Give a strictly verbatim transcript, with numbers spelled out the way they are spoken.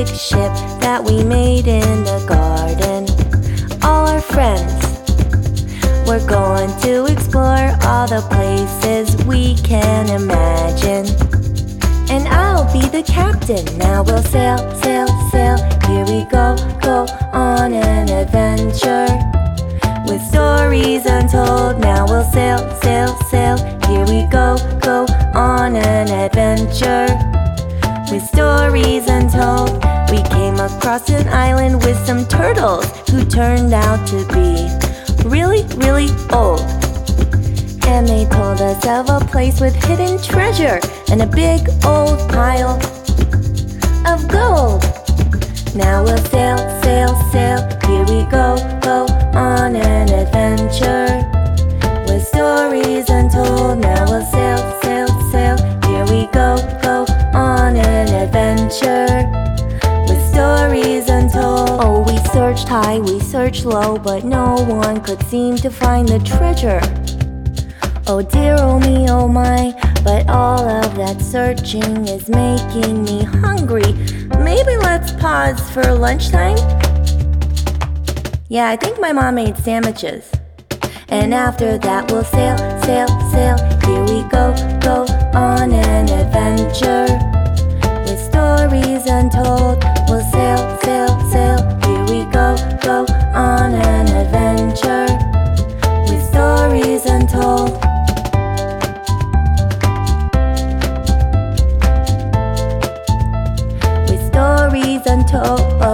big ship that we made in the garden. All our friends, we're going to explore all the places we can imagine. And I'll be the captain. Now we'll sail, sail, sail. Here we go, go on an adventure with stories untold. Now we'll sail, sail, sail. Here we go, go on an adventure with stories untold. We came across an island with some turtles who turned out to be really, really old. And they told us of a place with hidden treasure and a big old pile of gold. Now we'll sail, sail, sail. Here we go, go on an adventure with stories untold. Now we'll sail, sail, sail. Here we go, go on an adventure with stories untold. Oh, we searched high, we searched low, but no one could seem to find the treasure. Oh dear, oh me, oh my, but all of that searching is making me hungry. Maybe let's pause for lunchtime? Yeah, I think my mom made sandwiches. And after that we'll sail, sail, sail. Here we go, go on an adventure with stories untold. We'll sail, sail, sail. Here we go, go on an adventure with stories untold. Stories untold.